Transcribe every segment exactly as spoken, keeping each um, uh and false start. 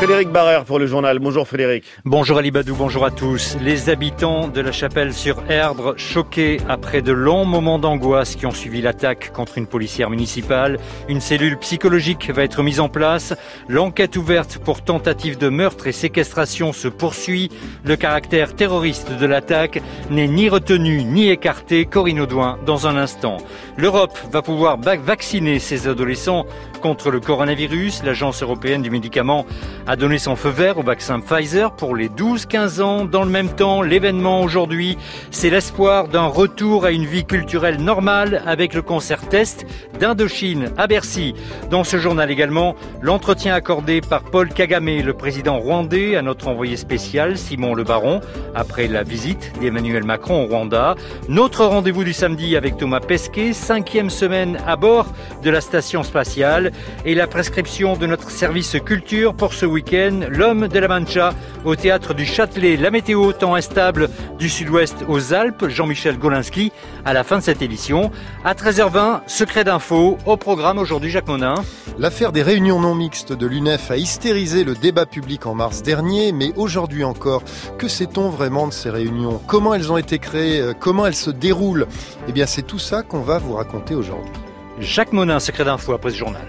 Frédéric Barrère pour le journal. Bonjour Frédéric. Bonjour Ali Badou, bonjour à tous. Les habitants de La Chapelle-sur-Erdre, choqués après de longs moments d'angoisse qui ont suivi l'attaque contre une policière municipale. Une cellule psychologique va être mise en place. L'enquête ouverte pour tentative de meurtre et séquestration se poursuit. Le caractère terroriste de l'attaque n'est ni retenu ni écarté. Corinne Audouin dans un instant. L'Europe va pouvoir vacciner ses adolescents contre le coronavirus. L'Agence européenne du médicament a donné son feu vert au vaccin Pfizer pour les douze quinze ans. Dans le même temps, l'événement aujourd'hui, c'est l'espoir d'un retour à une vie culturelle normale avec le concert test d'Indochine à Bercy. Dans ce journal également, l'entretien accordé par Paul Kagame, le président rwandais, à notre envoyé spécial Simon Le Baron, après la visite d'Emmanuel Macron au Rwanda. Notre rendez-vous du samedi avec Thomas Pesquet, cinquième semaine à bord de la station spatiale. Et la prescription de notre service culture pour ce week-end, l'homme de la Mancha au théâtre du Châtelet. La météo, temps instable du sud-ouest aux Alpes, Jean-Michel Golinski à la fin de cette édition. À treize heures vingt, secret d'info, au programme aujourd'hui Jacques Monin. L'affaire des réunions non mixtes de l'U N E F a hystérisé le débat public en mars dernier, mais aujourd'hui encore, que sait-on vraiment de ces réunions ? Comment elles ont été créées ? Comment elles se déroulent ? Eh bien, c'est tout ça qu'on va vous raconter aujourd'hui. Jacques Monin, secret d'info après ce journal.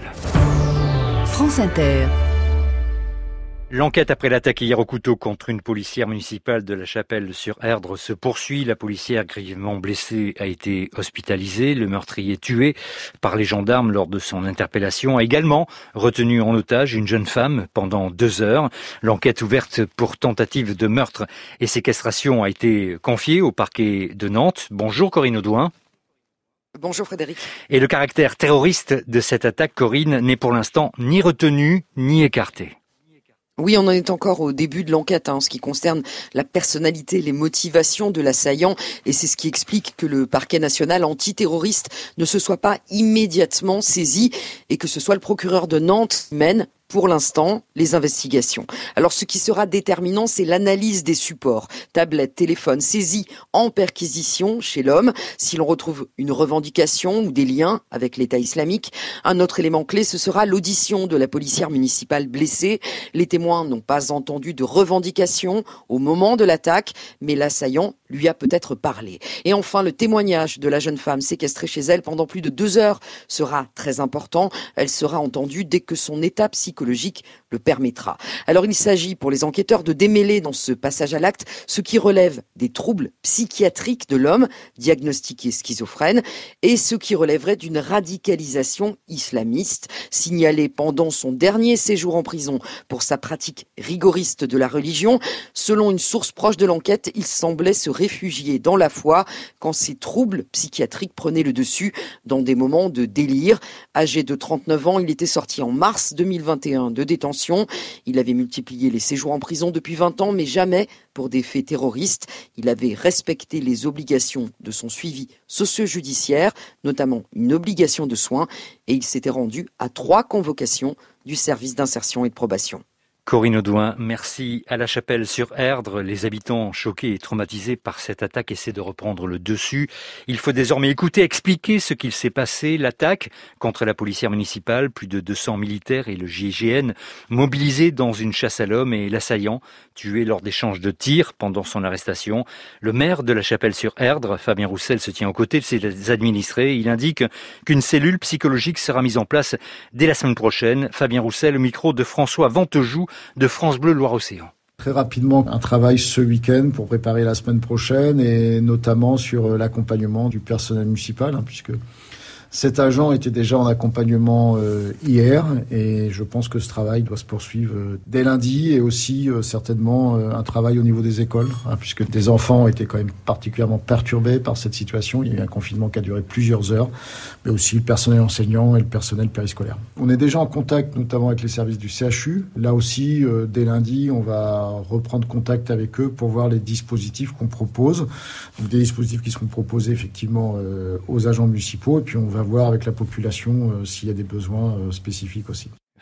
France Inter. L'enquête après l'attaque hier au couteau contre une policière municipale de La Chapelle-sur-Erdre se poursuit. La policière grièvement blessée a été hospitalisée. Le meurtrier tué par les gendarmes lors de son interpellation a également retenu en otage une jeune femme pendant deux heures. L'enquête ouverte pour tentative de meurtre et séquestration a été confiée au parquet de Nantes. Bonjour Corinne Audouin. Bonjour Frédéric. Et le caractère terroriste de cette attaque, Corinne, n'est pour l'instant ni retenu ni écarté. Oui, on en est encore au début de l'enquête hein, en ce qui concerne la personnalité, les motivations de l'assaillant. Et c'est ce qui explique que le parquet national antiterroriste ne se soit pas immédiatement saisi et que ce soit le procureur de Nantes qui mène pour l'instant, les investigations. Alors, ce qui sera déterminant, c'est l'analyse des supports, tablettes, téléphones saisis en perquisition chez l'homme. Si l'on retrouve une revendication ou des liens avec l'État islamique, un autre élément clé, ce sera l'audition de la policière municipale blessée. Les témoins n'ont pas entendu de revendication au moment de l'attaque, mais l'assaillant lui a peut-être parlé. Et enfin, le témoignage de la jeune femme séquestrée chez elle pendant plus de deux heures sera très important. Elle sera entendue dès que son état psychologique le permettra. Alors il s'agit pour les enquêteurs de démêler dans ce passage à l'acte ce qui relève des troubles psychiatriques de l'homme diagnostiqué schizophrène et ce qui relèverait d'une radicalisation islamiste signalée pendant son dernier séjour en prison pour sa pratique rigoriste de la religion. Selon une source proche de l'enquête, il semblait se réfugier dans la foi quand ces troubles psychiatriques prenaient le dessus dans des moments de délire. Âgé de trente-neuf ans, il était sorti en mars deux mille vingt et un de détention. Il avait multiplié les séjours en prison depuis vingt ans, mais jamais pour des faits terroristes. Il avait respecté les obligations de son suivi socio-judiciaire, notamment une obligation de soins, et il s'était rendu à trois convocations du service d'insertion et de probation. Corinne Audouin, merci. À La Chapelle-sur-Erdre, les habitants choqués et traumatisés par cette attaque essaient de reprendre le dessus. Il faut désormais écouter, expliquer ce qu'il s'est passé. L'attaque contre la policière municipale, plus de deux cents militaires et le G I G N mobilisés dans une chasse à l'homme et l'assaillant tué lors d'échanges de tirs pendant son arrestation. Le maire de La Chapelle-sur-Erdre, Fabien Roussel, se tient aux côtés de ses administrés. Il indique qu'une cellule psychologique sera mise en place dès la semaine prochaine. Fabien Roussel, au micro de François Ventejou de France Bleu Loire-Océan. Très rapidement, un travail ce week-end pour préparer la semaine prochaine et notamment sur l'accompagnement du personnel municipal, hein, puisque cet agent était déjà en accompagnement euh, hier et je pense que ce travail doit se poursuivre euh, dès lundi et aussi euh, certainement euh, un travail au niveau des écoles, hein, puisque des enfants étaient quand même particulièrement perturbés par cette situation. Il y a eu un confinement qui a duré plusieurs heures, mais aussi le personnel enseignant et le personnel périscolaire. On est déjà en contact notamment avec les services du C H U. Là aussi, euh, dès lundi, on va reprendre contact avec eux pour voir les dispositifs qu'on propose. Donc des dispositifs qui seront proposés effectivement euh, aux agents municipaux et puis on va voir avec la population euh, s'il y a des besoins euh, spécifiques aussi.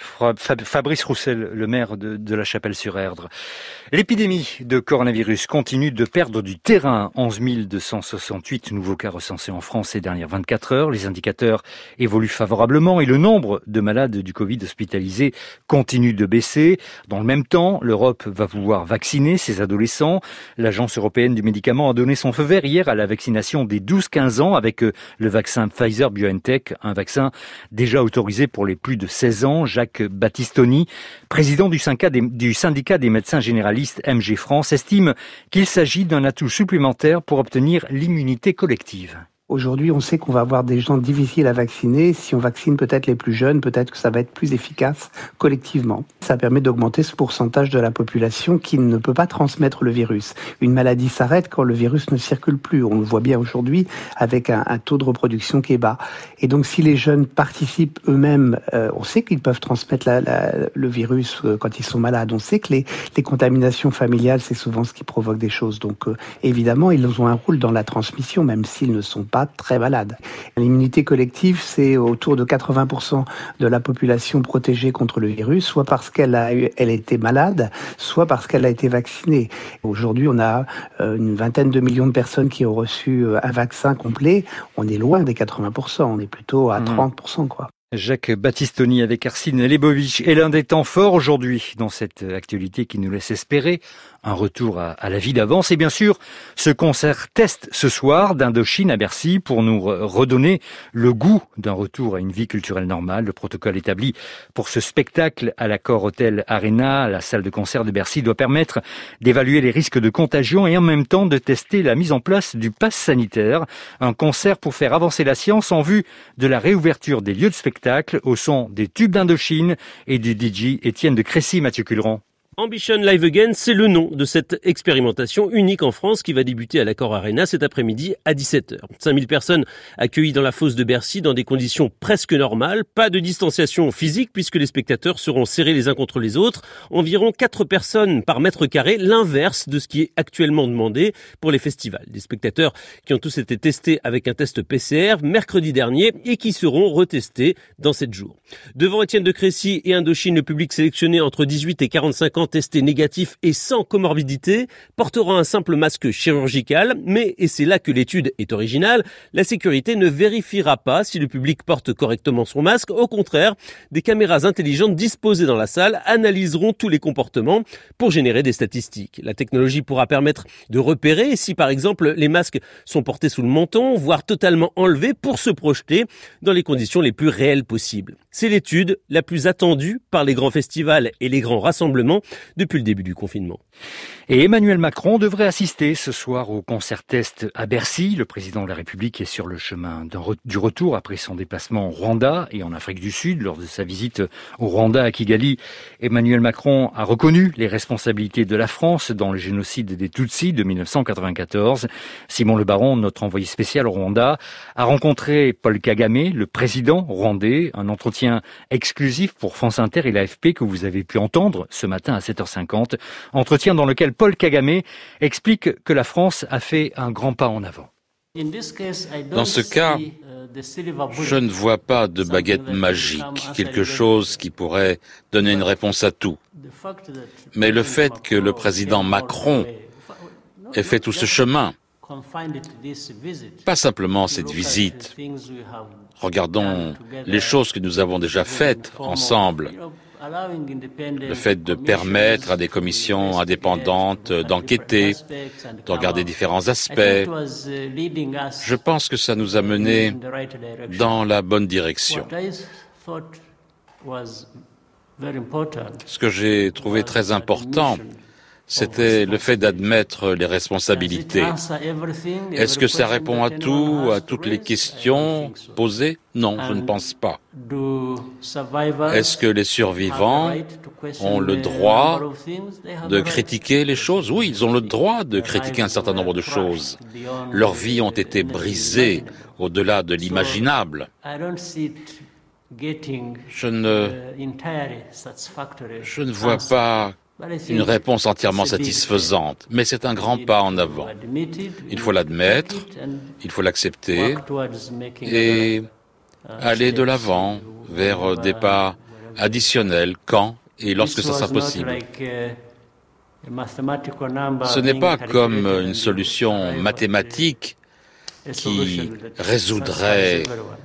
Fabrice Roussel, le maire de, de La Chapelle-sur-Erdre. L'épidémie de coronavirus continue de perdre du terrain. onze mille deux cent soixante-huit nouveaux cas recensés en France ces dernières vingt-quatre heures. Les indicateurs évoluent favorablement et le nombre de malades du Covid hospitalisés continue de baisser. Dans le même temps, l'Europe va pouvoir vacciner ses adolescents. L'Agence européenne du médicament a donné son feu vert hier à la vaccination des douze quinze ans avec le vaccin Pfizer-BioNTech, un vaccin déjà autorisé pour les plus de seize ans. Jacques Battistoni, président du syndicat des, du syndicat des médecins généralistes M G France, estime qu'il s'agit d'un atout supplémentaire pour obtenir l'immunité collective. Aujourd'hui, on sait qu'on va avoir des gens difficiles à vacciner. Si on vaccine peut-être les plus jeunes, peut-être que ça va être plus efficace collectivement. Ça permet d'augmenter ce pourcentage de la population qui ne peut pas transmettre le virus. Une maladie s'arrête quand le virus ne circule plus. On le voit bien aujourd'hui avec un, un taux de reproduction qui est bas. Et donc, si les jeunes participent eux-mêmes, euh, on sait qu'ils peuvent transmettre la, la, le virus euh, quand ils sont malades. On sait que les, les contaminations familiales, c'est souvent ce qui provoque des choses. Donc, euh, évidemment, ils ont un rôle dans la transmission, même s'ils ne sont pas très malades. L'immunité collective, c'est autour de quatre-vingts pour cent de la population protégée contre le virus, soit parce qu'elle a eu, elle a été malade, soit parce qu'elle a été vaccinée. Aujourd'hui, on a une vingtaine de millions de personnes qui ont reçu un vaccin complet. On est loin des quatre-vingts pour cent, on est plutôt à trente pour cent, quoi. Jacques Battistoni avec Arsène Lebovitch est l'un des temps forts aujourd'hui dans cette actualité qui nous laisse espérer un retour à, à la vie d'avant. C'est bien sûr ce concert test ce soir d'Indochine à Bercy pour nous redonner le goût d'un retour à une vie culturelle normale. Le protocole établi pour ce spectacle à l'Accor Hotel Arena, la salle de concert de Bercy, doit permettre d'évaluer les risques de contagion et en même temps de tester la mise en place du pass sanitaire. Un concert pour faire avancer la science en vue de la réouverture des lieux de spectacle au son des tubes d'Indochine et du D J Étienne de Crécy. Mathieu Culeron. Ambition Live Again, c'est le nom de cette expérimentation unique en France qui va débuter à l'Accor Arena cet après-midi à dix-sept heures. cinq mille personnes accueillies dans la fosse de Bercy dans des conditions presque normales. Pas de distanciation physique puisque les spectateurs seront serrés les uns contre les autres. Environ quatre personnes par mètre carré, l'inverse de ce qui est actuellement demandé pour les festivals. Des spectateurs qui ont tous été testés avec un test P C R mercredi dernier et qui seront retestés dans sept jours. Devant Étienne de Crécy et Indochine, le public sélectionné entre dix-huit et quarante-cinq ans testé négatif et sans comorbidité portera un simple masque chirurgical, mais, et c'est là que l'étude est originale, la sécurité ne vérifiera pas si le public porte correctement son masque. Au contraire, des caméras intelligentes disposées dans la salle analyseront tous les comportements pour générer des statistiques. La technologie pourra permettre de repérer si par exemple les masques sont portés sous le menton, voire totalement enlevés pour se projeter dans les conditions les plus réelles possibles. C'est l'étude la plus attendue par les grands festivals et les grands rassemblements depuis le début du confinement. Et Emmanuel Macron devrait assister ce soir au concert test à Bercy. Le président de la République est sur le chemin re- du retour après son déplacement au Rwanda et en Afrique du Sud. Lors de sa visite au Rwanda à Kigali, Emmanuel Macron a reconnu les responsabilités de la France dans le génocide des Tutsis de dix-neuf cent quatre-vingt-quatorze. Simon Le Baron, notre envoyé spécial au Rwanda, a rencontré Paul Kagame, le président rwandais. Un entretien exclusif pour France Inter et l'A F P que vous avez pu entendre ce matin à sept heures cinquante. Entretien dans lequel Paul Kagame explique que la France a fait un grand pas en avant. Dans ce cas, je ne vois pas de baguette magique, quelque chose qui pourrait donner une réponse à tout. Mais le fait que le président Macron ait fait tout ce chemin, pas simplement cette visite, regardons les choses que nous avons déjà faites ensemble. Le fait de permettre à des commissions indépendantes d'enquêter, de regarder différents aspects, je pense que ça nous a menés dans la bonne direction. Ce que j'ai trouvé très important, c'était le fait d'admettre les responsabilités. Est-ce que ça répond à tout, à toutes les questions posées? Non, je ne pense pas. Est-ce que les survivants ont le droit de critiquer les choses? Oui, ils ont le droit de critiquer un certain nombre de choses. Leurs vies ont été brisées au-delà de l'imaginable. Je ne, je ne vois pas une réponse entièrement satisfaisante, mais c'est un grand pas en avant. Il faut l'admettre, il faut l'accepter et aller de l'avant vers des pas additionnel quand et lorsque ça sera possible. Ce n'est pas comme une solution mathématique qui résoudrait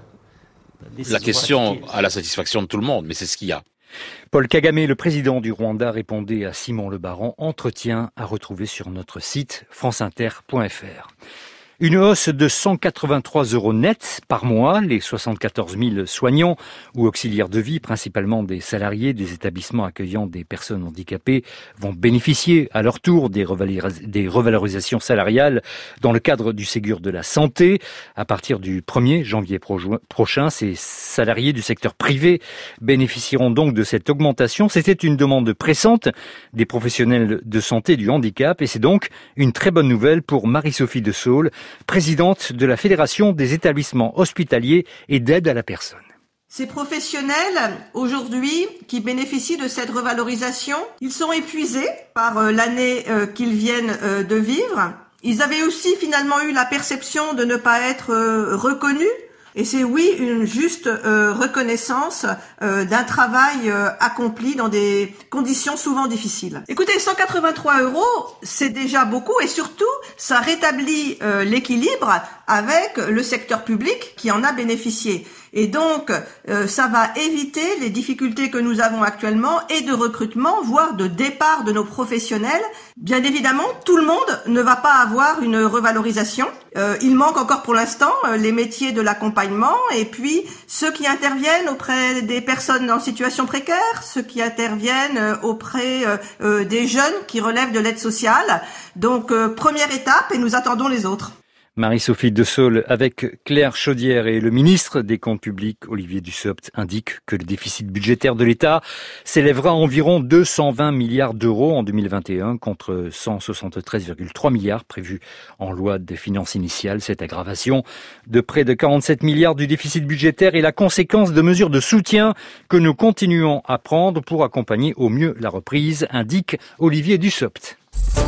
la question à la satisfaction de tout le monde, mais c'est ce qu'il y a. Paul Kagame, le président du Rwanda, répondait à Simon Le Baron. Entretien à retrouver sur notre site franceinter point f r. Une hausse de cent quatre-vingt-trois euros net par mois. Les soixante-quatorze mille soignants ou auxiliaires de vie, principalement des salariés des établissements accueillant des personnes handicapées, vont bénéficier à leur tour des, revaloris- des revalorisations salariales dans le cadre du Ségur de la santé. À partir du premier janvier pro- prochain, ces salariés du secteur privé bénéficieront donc de cette augmentation. C'était une demande pressante des professionnels de santé du handicap et c'est donc une très bonne nouvelle pour Marie-Sophie de Saulles, présidente de la Fédération des établissements hospitaliers et d'aide à la personne. Ces professionnels, aujourd'hui, qui bénéficient de cette revalorisation, ils sont épuisés par euh, l'année euh, qu'ils viennent euh, de vivre. Ils avaient aussi finalement eu la perception de ne pas être euh, reconnus. Et c'est oui une juste euh, reconnaissance euh, d'un travail euh, accompli dans des conditions souvent difficiles. Écoutez, cent quatre-vingt-trois euros, c'est déjà beaucoup et surtout, ça rétablit euh, l'équilibre avec le secteur public qui en a bénéficié. Et donc, euh, ça va éviter les difficultés que nous avons actuellement et de recrutement, voire de départ de nos professionnels. Bien évidemment, tout le monde ne va pas avoir une revalorisation. Euh, il manque encore pour l'instant euh, les métiers de l'accompagnement et puis ceux qui interviennent auprès des personnes en situation précaire, ceux qui interviennent euh, auprès euh, euh, des jeunes qui relèvent de l'aide sociale. Donc, euh, première étape et nous attendons les autres. Marie-Sophie de Saulles avec Claire Chaudière et le ministre des Comptes publics, Olivier Dussopt, indique que le déficit budgétaire de l'État s'élèvera à environ deux cent vingt milliards d'euros en deux mille vingt et un contre cent soixante-treize virgule trois milliards prévus en loi des finances initiales. Cette aggravation de près de quarante-sept milliards du déficit budgétaire est la conséquence de mesures de soutien que nous continuons à prendre pour accompagner au mieux la reprise, indique Olivier Dussopt.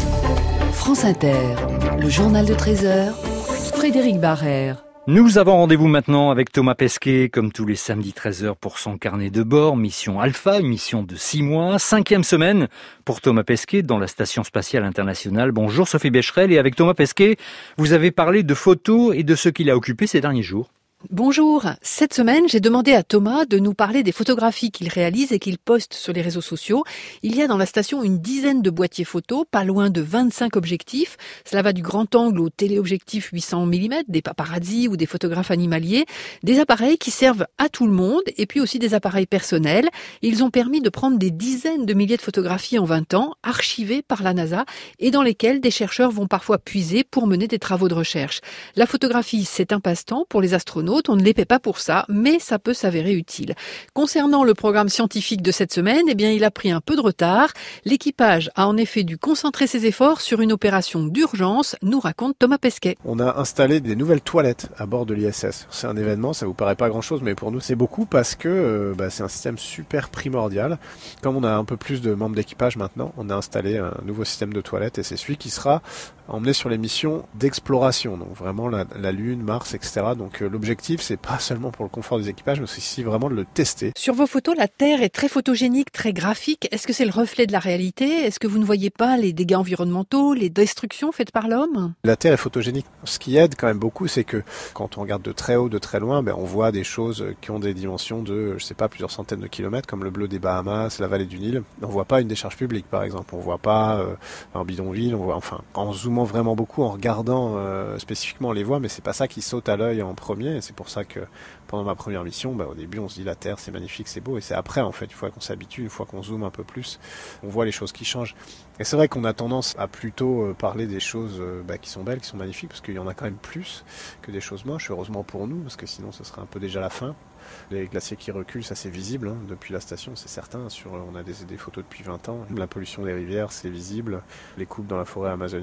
France Inter, le journal de treize heures, Frédéric Barrère. Nous avons rendez-vous maintenant avec Thomas Pesquet, comme tous les samedis treize heures pour son carnet de bord, mission Alpha, une mission de six mois, cinquième semaine pour Thomas Pesquet dans la Station Spatiale Internationale. Bonjour Sophie Becherel, et avec Thomas Pesquet, vous avez parlé de photos et de ce qu'il a occupé ces derniers jours. Bonjour. Cette semaine, j'ai demandé à Thomas de nous parler des photographies qu'il réalise et qu'il poste sur les réseaux sociaux. Il y a dans la station une dizaine de boîtiers photos, pas loin de vingt-cinq objectifs. Cela va du grand angle au téléobjectif huit cents millimètres, des paparazzis ou des photographes animaliers. Des appareils qui servent à tout le monde et puis aussi des appareils personnels. Ils ont permis de prendre des dizaines de milliers de photographies en vingt ans, archivées par la NASA et dans lesquelles des chercheurs vont parfois puiser pour mener des travaux de recherche. La photographie, c'est un passe-temps pour les astronautes. On ne les paie pas pour ça, mais ça peut s'avérer utile. Concernant le programme scientifique de cette semaine, eh bien, il a pris un peu de retard. L'équipage a en effet dû concentrer ses efforts sur une opération d'urgence, nous raconte Thomas Pesquet. On a installé des nouvelles toilettes à bord de l'I S S. C'est un événement, ça vous paraît pas grand-chose, mais pour nous c'est beaucoup parce que euh, bah, c'est un système super primordial. Comme on a un peu plus de membres d'équipage maintenant, on a installé un nouveau système de toilettes et c'est celui qui sera emmené sur les missions d'exploration. Donc vraiment la, la Lune, Mars, et cetera. Donc euh, l'objectif c'est pas seulement pour le confort des équipages, mais c'est aussi vraiment de le tester. Sur vos photos, la Terre est très photogénique, très graphique. Est-ce que c'est le reflet de la réalité ? Est-ce que vous ne voyez pas les dégâts environnementaux, les destructions faites par l'homme ? La Terre est photogénique. Ce qui aide quand même beaucoup, c'est que quand on regarde de très haut, de très loin, ben on voit des choses qui ont des dimensions de, je sais pas, plusieurs centaines de kilomètres, comme le bleu des Bahamas, la vallée du Nil. On voit pas une décharge publique, par exemple. On voit pas euh, un bidonville. On voit, enfin, en zoomant vraiment beaucoup, en regardant euh, spécifiquement les voies, mais c'est pas ça qui saute à l'œil en premier. C'est pour ça que pendant ma première mission, bah, au début on se dit la Terre c'est magnifique, c'est beau, et c'est après en fait, une fois qu'on s'habitue, une fois qu'on zoome un peu plus, on voit les choses qui changent. Et c'est vrai qu'on a tendance à plutôt euh, parler des choses euh, bah, qui sont belles, qui sont magnifiques, parce qu'il y en a quand même plus que des choses moches, heureusement pour nous, parce que sinon ce serait un peu déjà la fin. Les glaciers qui reculent, ça c'est visible, hein, depuis la station, c'est certain. Sur, on a des, des photos depuis vingt ans. La pollution des rivières, c'est visible. Les coupes dans la forêt amazonienne, c'est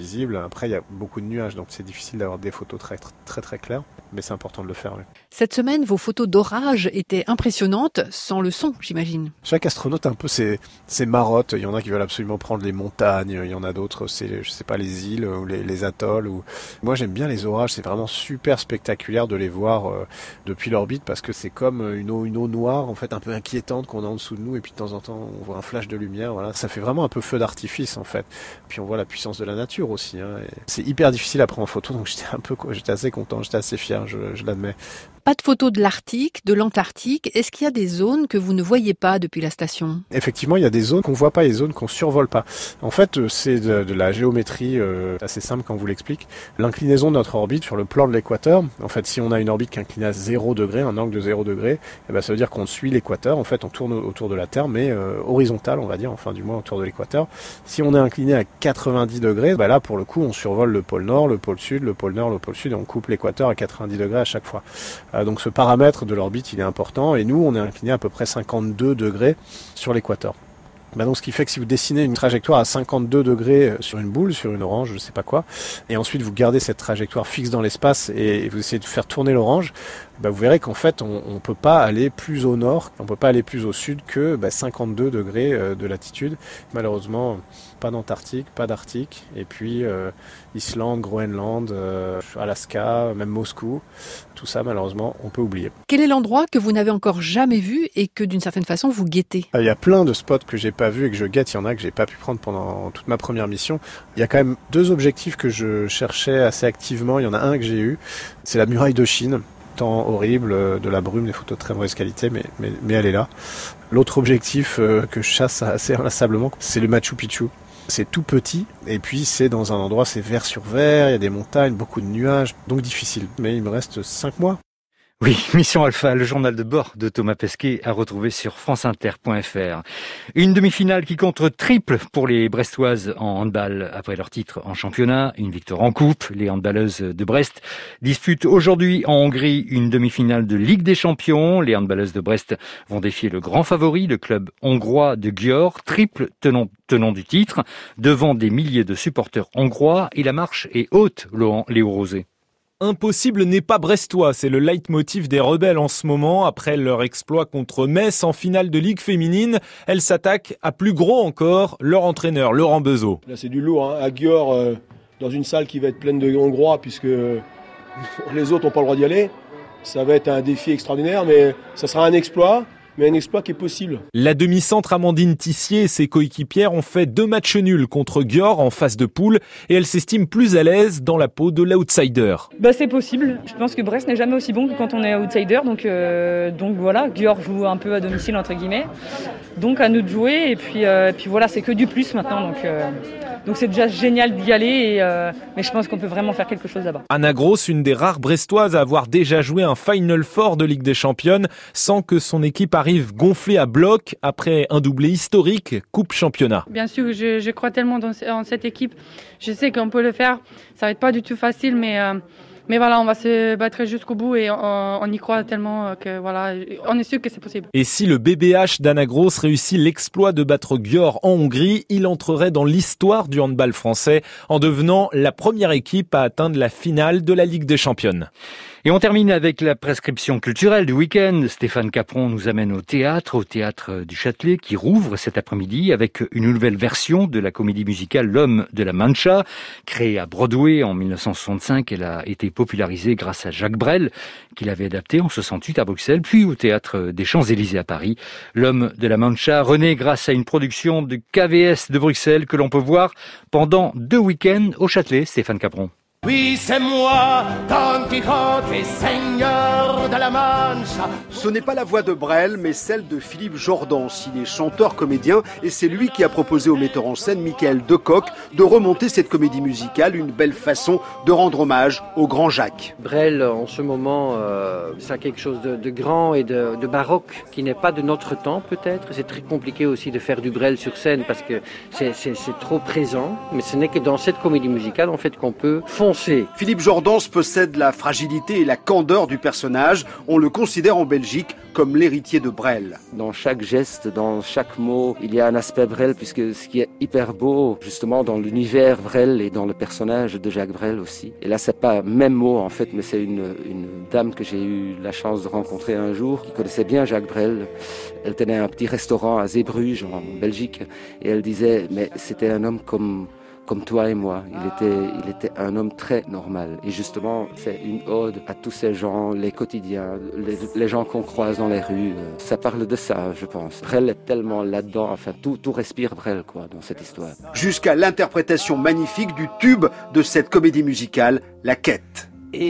visible. Après, il y a beaucoup de nuages, donc c'est difficile d'avoir des photos très très très, très claires, mais c'est important de le faire. Oui. Cette semaine, vos photos d'orage étaient impressionnantes, sans le son, j'imagine. Chaque astronaute a un peu ses, ses marottes. Il y en a qui veulent absolument prendre les montagnes, il y en a d'autres, c'est, je sais pas, les îles ou les, les atolls. Ou... Moi, j'aime bien les orages, c'est vraiment super spectaculaire de les voir euh, depuis l'orbite, parce que c'est comme une eau, une eau noire, en fait, un peu inquiétante qu'on a en dessous de nous, et puis de temps en temps, on voit un flash de lumière. Voilà, ça fait vraiment un peu feu d'artifice, en fait. Puis on voit la puissance de la nature aussi. Hein, et c'est hyper difficile à prendre en photo, donc j'étais un peu, j'étais assez content, j'étais assez fier, je, je l'admets. Pas de photos de l'Arctique, de l'Antarctique. Est-ce qu'il y a des zones que vous ne voyez pas depuis la station ? Effectivement, il y a des zones qu'on voit pas et des zones qu'on survole pas. En fait, c'est de, de la géométrie euh, assez simple quand on vous l'explique. L'inclinaison de notre orbite sur le plan de l'équateur, en fait, si on a une orbite qui est inclinée à zéro degré, un angle de zéro degré, eh ben, ça veut dire qu'on suit l'équateur. En fait, on tourne autour de la Terre, mais euh, horizontal, on va dire, enfin du moins autour de l'équateur. Si on est incliné à quatre-vingt-dix degrés, ben là, pour le coup, on survole le pôle Nord, le pôle Sud, le pôle Nord, le pôle Sud, et on coupe l'équateur à quatre-vingt-dix degrés à chaque fois. Euh, donc ce paramètre de l'orbite, il est important, et nous, on est incliné à peu près cinquante-deux degrés sur l'équateur. Bah donc, ce qui fait que si vous dessinez une trajectoire à cinquante-deux degrés sur une boule, sur une orange, je sais pas quoi, et ensuite vous gardez cette trajectoire fixe dans l'espace et vous essayez de faire tourner l'orange, bah vous verrez qu'en fait, on, on peut pas aller plus au nord, on peut pas aller plus au sud que bah, cinquante-deux degrés de latitude. Malheureusement, pas d'Antarctique, pas d'Arctique, et puis euh, Islande, Groenland, euh, Alaska, même Moscou, tout ça, malheureusement, on peut oublier. Quel est l'endroit que vous n'avez encore jamais vu et que d'une certaine façon vous guettez ? Il y a plein de spots que j'ai pas vu et que je guette, il y en a que j'ai pas pu prendre pendant toute ma première mission. Il y a quand même deux objectifs que je cherchais assez activement. Il y en a un que j'ai eu, c'est la muraille de Chine. Temps horrible, de la brume, des photos de très mauvaise qualité, mais, mais, mais elle est là. L'autre objectif euh, que je chasse assez inlassablement, c'est le Machu Picchu. C'est tout petit, et puis c'est dans un endroit, c'est vert sur vert, il y a des montagnes, beaucoup de nuages, donc difficile. Mais il me reste cinq mois. Oui, Mission Alpha, le journal de bord de Thomas Pesquet à retrouver sur franceinter point f r. Une demi-finale qui compte triple pour les Brestoises en handball après leur titre en championnat, une victoire en coupe. Les handballeuses de Brest disputent aujourd'hui en Hongrie une demi-finale de Ligue des Champions. Les handballeuses de Brest vont défier le grand favori, le club hongrois de Győr, triple tenant, tenant du titre, devant des milliers de supporters hongrois, et la marche est haute, Léo Rosé. Impossible n'est pas brestois, c'est le leitmotiv des rebelles en ce moment. Après leur exploit contre Metz en finale de Ligue féminine, elles s'attaquent à plus gros encore, leur entraîneur Laurent Bezeau. Là c'est du lourd, hein. À Győr, euh, dans une salle qui va être pleine de Hongrois, puisque les autres n'ont pas le droit d'y aller. Ça va être un défi extraordinaire, mais ça sera un exploit. Mais un exploit qui est possible. La demi-centre Amandine Tissier et ses coéquipières ont fait deux matchs nuls contre Győr en phase de poule et elles s'estiment plus à l'aise dans la peau de l'outsider. Bah c'est possible. Je pense que Brest n'est jamais aussi bon que quand on est outsider. Donc, euh, donc voilà, Győr joue un peu à domicile entre guillemets. Donc à nous de jouer et puis, euh, et puis voilà, c'est que du plus maintenant. Donc, euh, donc c'est déjà génial d'y aller. Et, euh, mais je pense qu'on peut vraiment faire quelque chose là-bas. Anna Gross, une des rares Brestoises à avoir déjà joué un Final Four de Ligue des Championnes sans que son équipe arrive gonflée à bloc après un doublé historique Coupe Championnat. Bien sûr, je, je crois tellement dans, dans cette équipe. Je sais qu'on peut le faire. Ça va être pas du tout facile, mais... Euh, Mais voilà, on va se battre jusqu'au bout et on, on y croit tellement que voilà, on est sûr que c'est possible. Et si le B B H d'Anna Gross réussit l'exploit de battre Győr en Hongrie, il entrerait dans l'histoire du handball français en devenant la première équipe à atteindre la finale de la Ligue des Championnes. Et on termine avec la prescription culturelle du week-end. Stéphane Capron nous amène au théâtre, au théâtre du Châtelet, qui rouvre cet après-midi avec une nouvelle version de la comédie musicale L'Homme de la Mancha. Créée à Broadway en mille neuf cent soixante-cinq, elle a été popularisée grâce à Jacques Brel, qui l'avait adaptée en soixante-huit à Bruxelles, puis au théâtre des Champs-Élysées à Paris. L'Homme de la Mancha renaît grâce à une production de K V S de Bruxelles que l'on peut voir pendant deux week-ends au Châtelet. Stéphane Capron. Oui, c'est moi, Don Quichotte, seigneur de la Mancha. Ce n'est pas la voix de Brel, mais celle de Philippe Jordan, il est chanteur-comédien, et c'est lui qui a proposé au metteur en scène, Michael Decoq, de remonter cette comédie musicale, une belle façon de rendre hommage au grand Jacques. Brel, en ce moment, euh, ça a quelque chose de, de grand et de, de baroque, qui n'est pas de notre temps peut-être. C'est très compliqué aussi de faire du Brel sur scène, parce que c'est, c'est, c'est trop présent, mais ce n'est que dans cette comédie musicale, en fait, qu'on peut fondre foncé. Philippe Jordance possède la fragilité et la candeur du personnage. On le considère en Belgique comme l'héritier de Brel. Dans chaque geste, dans chaque mot, il y a un aspect Brel, puisque ce qui est hyper beau, justement, dans l'univers Brel et dans le personnage de Jacques Brel aussi. Et là, c'est pas même mot, en fait, mais c'est une, une dame que j'ai eu la chance de rencontrer un jour, qui connaissait bien Jacques Brel. Elle tenait un petit restaurant à Zeebrugge, en Belgique, et elle disait, mais c'était un homme comme... comme toi et moi. Il était, il était un homme très normal. Et justement, c'est une ode à tous ces gens, les quotidiens, les, les gens qu'on croise dans les rues. Ça parle de ça, je pense. Brel est tellement là-dedans, enfin, tout, tout respire Brel, quoi, dans cette histoire. Jusqu'à l'interprétation magnifique du tube de cette comédie musicale, La Quête.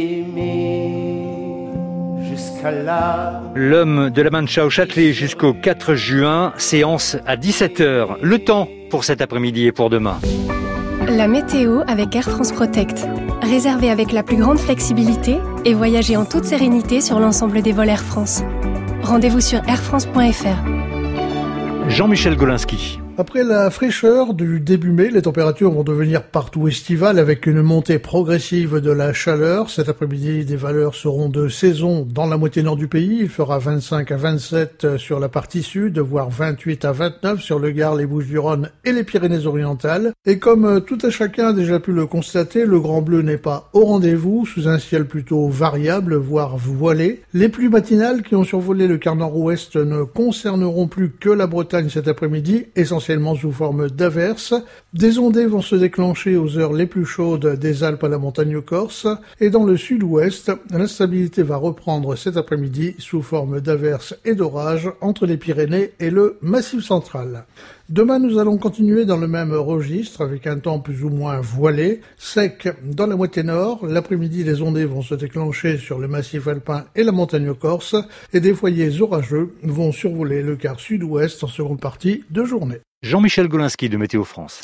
Aimer jusqu'à là. L'homme de la Mancha au Châtelet jusqu'au quatre juin, séance à dix-sept heures. Le temps pour cet après-midi et pour demain. La météo avec Air France Protect. Réservez avec la plus grande flexibilité et voyagez en toute sérénité sur l'ensemble des vols Air France. Rendez-vous sur air france point f r. Jean-Michel Golinski. Après la fraîcheur du début mai, les températures vont devenir partout estivales avec une montée progressive de la chaleur. Cet après-midi, des valeurs seront de saison dans la moitié nord du pays. Il fera vingt-cinq à vingt-sept sur la partie sud, voire vingt-huit à vingt-neuf sur le Gard, les Bouches-du-Rhône et les Pyrénées-Orientales. Et comme tout à chacun a déjà pu le constater, le Grand Bleu n'est pas au rendez-vous, sous un ciel plutôt variable, voire voilé. Les pluies matinales qui ont survolé le quart nord-ouest ne concerneront plus que la Bretagne cet après-midi, essentiellement sous forme d'averses. Des ondées vont se déclencher aux heures les plus chaudes des Alpes à la montagne corse. Et dans le sud-ouest, l'instabilité va reprendre cet après-midi sous forme d'averses et d'orages entre les Pyrénées et le Massif central. Demain, nous allons continuer dans le même registre avec un temps plus ou moins voilé, sec dans la moitié nord. L'après-midi, les ondées vont se déclencher sur le massif alpin et la montagne corse et des foyers orageux vont survoler le quart sud-ouest en seconde partie de journée. Jean-Michel Golinski de Météo France.